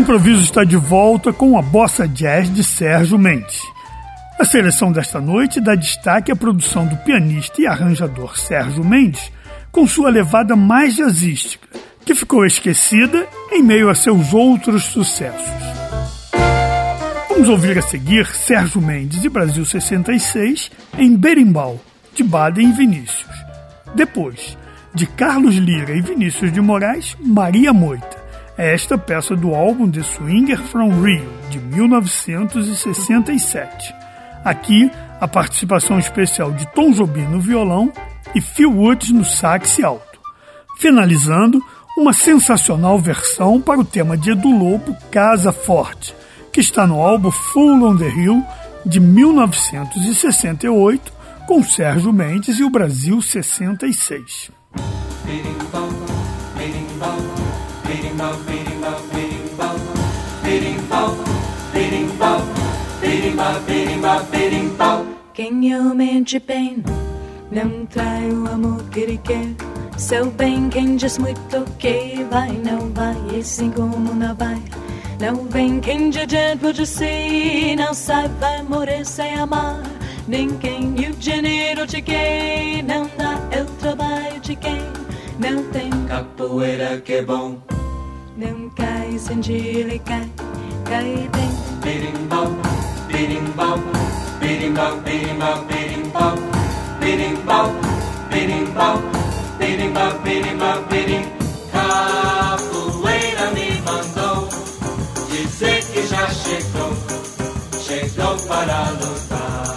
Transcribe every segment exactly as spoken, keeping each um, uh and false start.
Improviso está de volta com a Bossa Jazz de Sérgio Mendes. A seleção desta noite dá destaque à produção do pianista e arranjador Sérgio Mendes, com sua levada mais jazzística, que ficou esquecida em meio a seus outros sucessos. Vamos ouvir a seguir Sérgio Mendes e Brasil sessenta e seis em Berimbau, de Baden e Vinícius. Depois, de Carlos Lira e Vinícius de Moraes, Maria Moita. É esta peça do álbum The Swinger from Rio, de mil novecentos e sessenta e sete. Aqui, a participação especial de Tom Jobim no violão e Phil Woods no sax alto. Finalizando, uma sensacional versão para o tema de Edu Lobo, Casa Forte, que está no álbum Fool on the Hill, de mil novecentos e sessenta e oito, com Sérgio Mendes e o Brasil sessenta e seis. Berimbau, berimbau, berimbau, berimbau, berimbau, berimbau, berimbau, berimbau, berimbau, berimbau. Quem eu mente bem, não trai o amor que ele quer. Seu bem, quem diz muito que vai, não vai, e assim como não vai. Não vem quem de dentro de si, não sai, vai morrer sem amar. Ninguém, e o dinheiro de quem não dá, é o trabalho de quem não tem capoeira que é bom. Não cai sem dia, ele cai, cai bem. Berimbau, berimbau, berimbau, berimbau, berimbau, berimbau, berimbau, berimbau, berimbau, berimbau. Capoeira me mandou dizer que já chegou, chegou para lutar.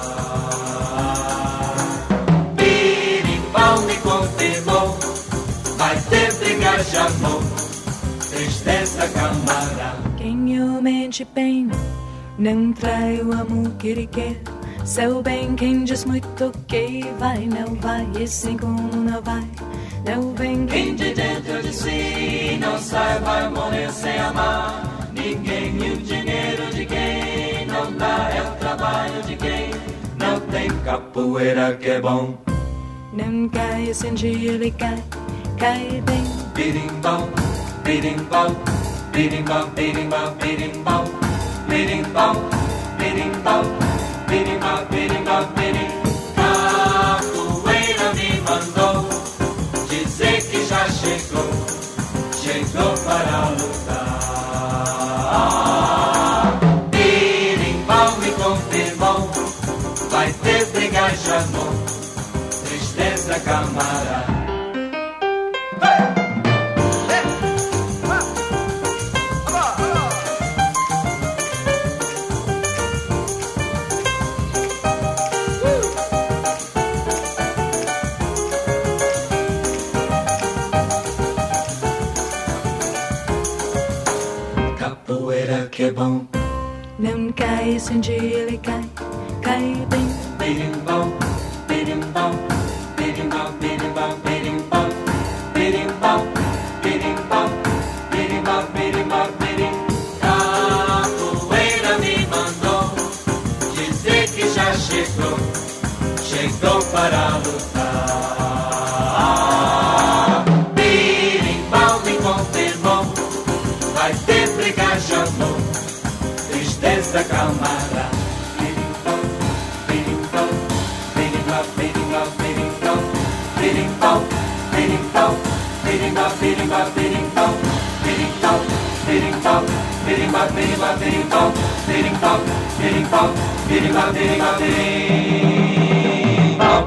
Berimbau me confirmou, vai ter briga de amor, tristeza camarada. Quem eu mente bem, não trai o amor que ele quer. Seu bem, quem diz muito que vai, não vai, e assim como não vai. Não vem quem de dentro de si não sai, vai morrer sem amar. Ninguém, e o dinheiro de quem não dá, é o trabalho de quem não tem capoeira que é bom. Não cai sem dia, ele cai, cai bem. Berimbau, berimbau, berimbau, berimbau, berimbau, berimbau, berimbau, berimbau, berimbau, berimbau. Capoeira me mandou dizer que já chegou, chegou para lutar. Berimbau me confirmou, vai ter briga de amor, tristeza camarada. Que é bom. Não cai sem dia, ele cai, cai bem. Berimbau, berimbau, berimbau, berimbau, berimbau, berimbau, berimbau, berimbau, berimbau, berimbau. Capoeira me mandou dizer que já chegou, chegou para lutar. Berimbau me confirmou, vai ter briga de amor, tristeza calmada. Berimbau, berimbau, berimbau, berimbau, berimbau, berimbau, berimbau, berimbau, berimbau, berimbau, berimbau, berimbau, berimbau, berimbau, berimbau, berimbau, berimbau, berimbau, berimbau, berimbau.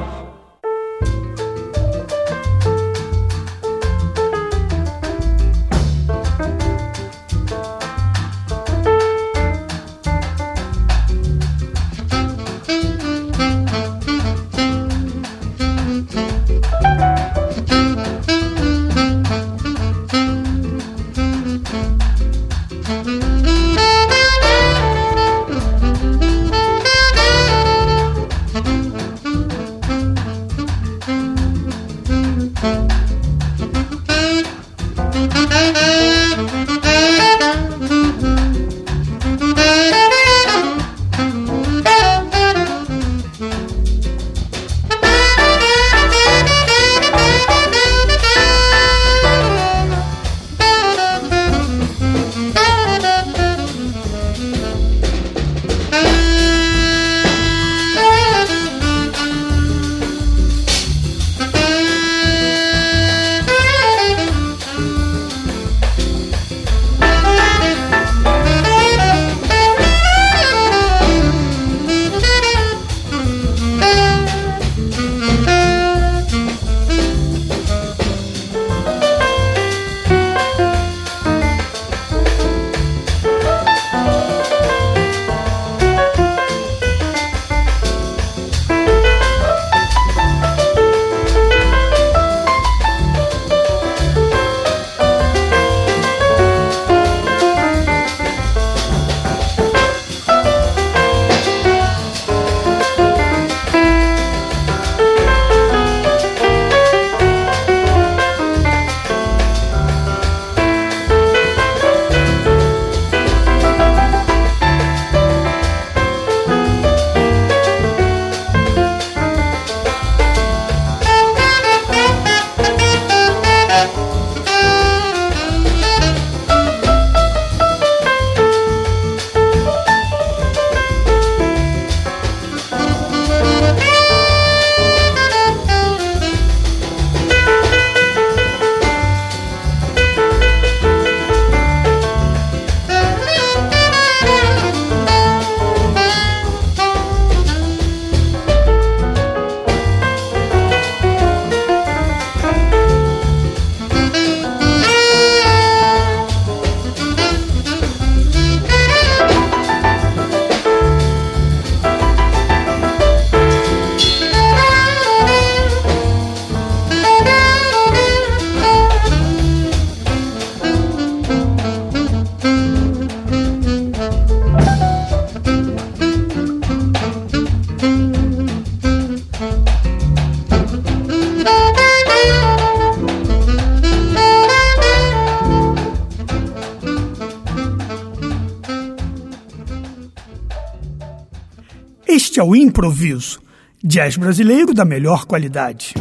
Este é o Improviso, jazz brasileiro da melhor qualidade.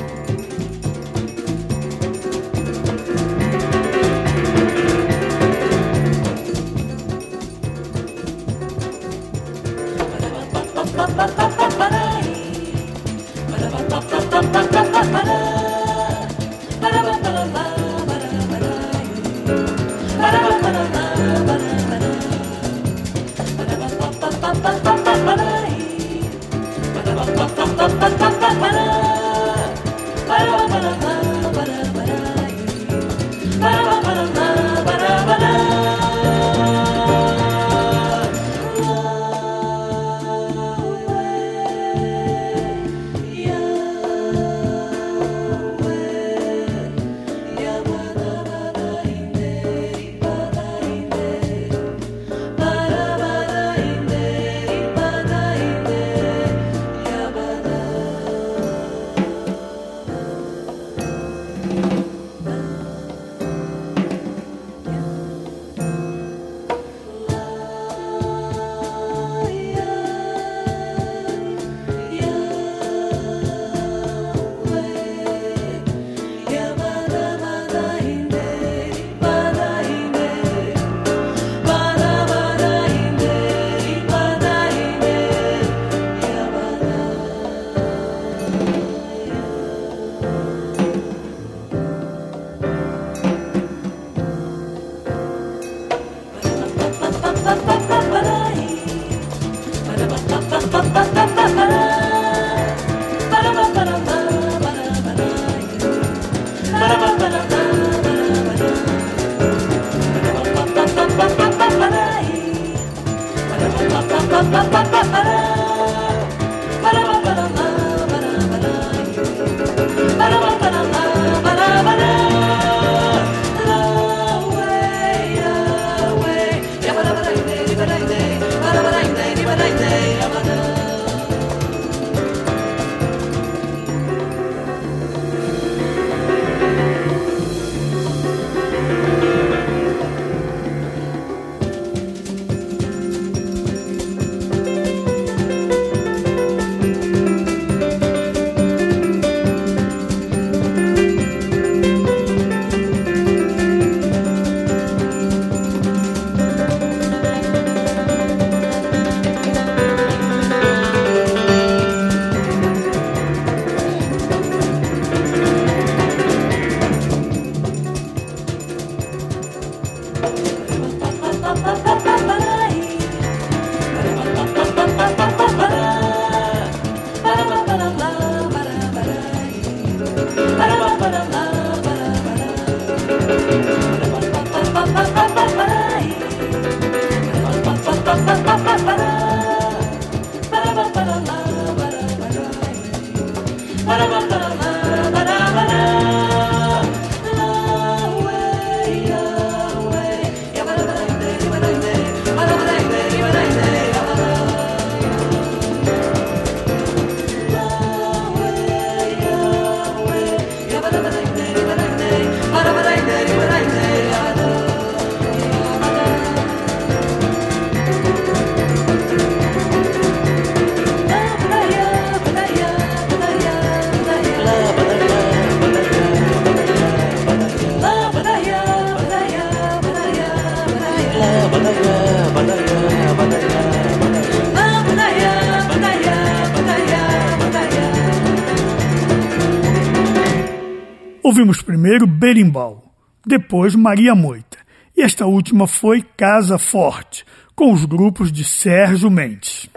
Ouvimos primeiro Berimbau, depois Maria Moita, e esta última foi Casa Forte, com os grupos de Sérgio Mendes.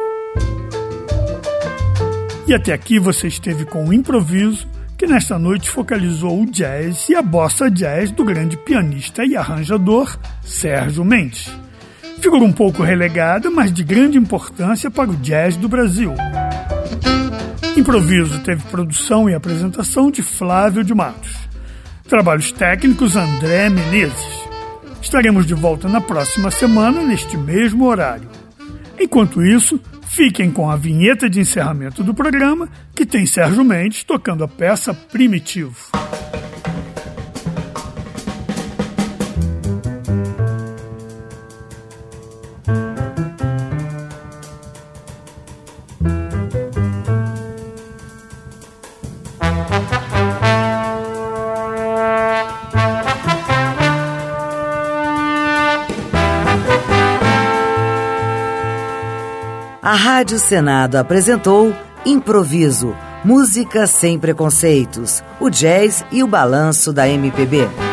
E até aqui você esteve com o Improviso, que nesta noite focalizou o jazz e a bossa jazz do grande pianista e arranjador Sérgio Mendes. Figura um pouco relegada, mas de grande importância para o jazz do Brasil. Improviso teve produção e apresentação de Flávio de Matos. Trabalhos técnicos André Menezes. Estaremos de volta na próxima semana, neste mesmo horário. Enquanto isso, fiquem com a vinheta de encerramento do programa, que tem Sérgio Mendes tocando a peça Primitivo. A Rádio Senado apresentou Improviso, música sem preconceitos, o jazz e o balanço da M P B.